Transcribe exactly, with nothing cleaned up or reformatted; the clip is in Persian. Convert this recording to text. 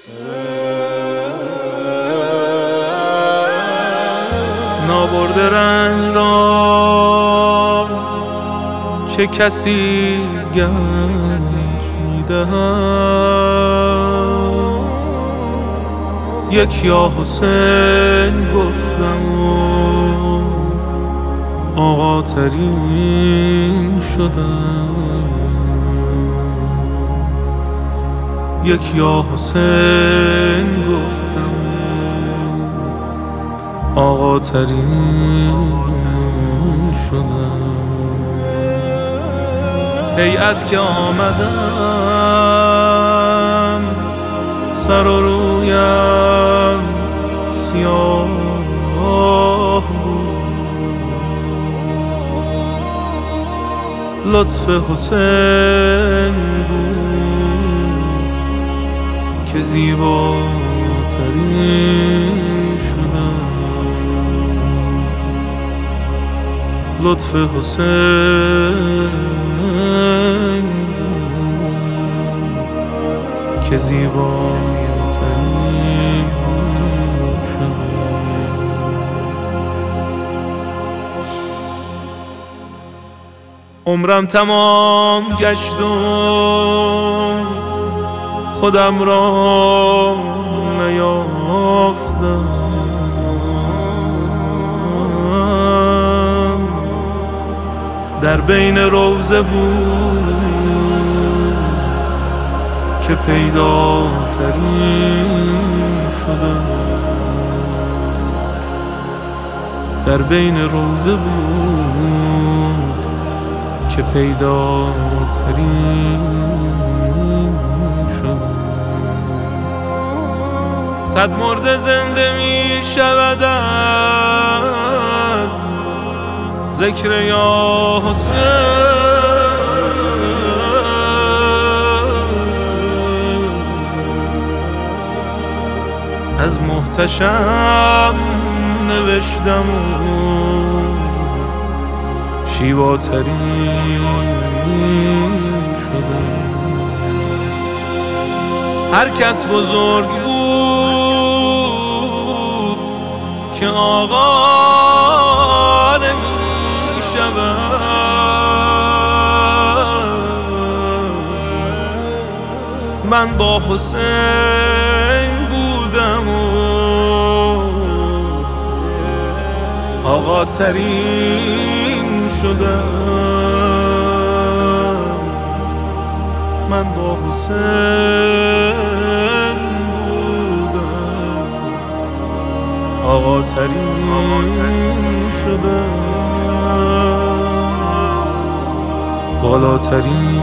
نابرده رنج را چه کسی گنج میدهد؟ یک یا حسین گفتم و آقا ترین شدم. یک یا حسین گفتم آقا ترین شدم. هیئت که آمدم سر و رویم سیاه بود. لطف حسین بود که زیباترین شدم. لطف حسین که زیباترین شدم. عمرم تمام گشت و خودم را نیافتم. در بین روضه بود که پیداترین شدم. در بین روضه بود که پیداترین شدم. صد مرده زنده می شود از ذکر یا حسین. از محتشم نوشتم و شیواترین شدم. هر کس بزرگ بود که آقا نمی شود. من با حسین بودم و آقا ترین شدم. من با حسین بودم آقا ترین شدم. بالاترین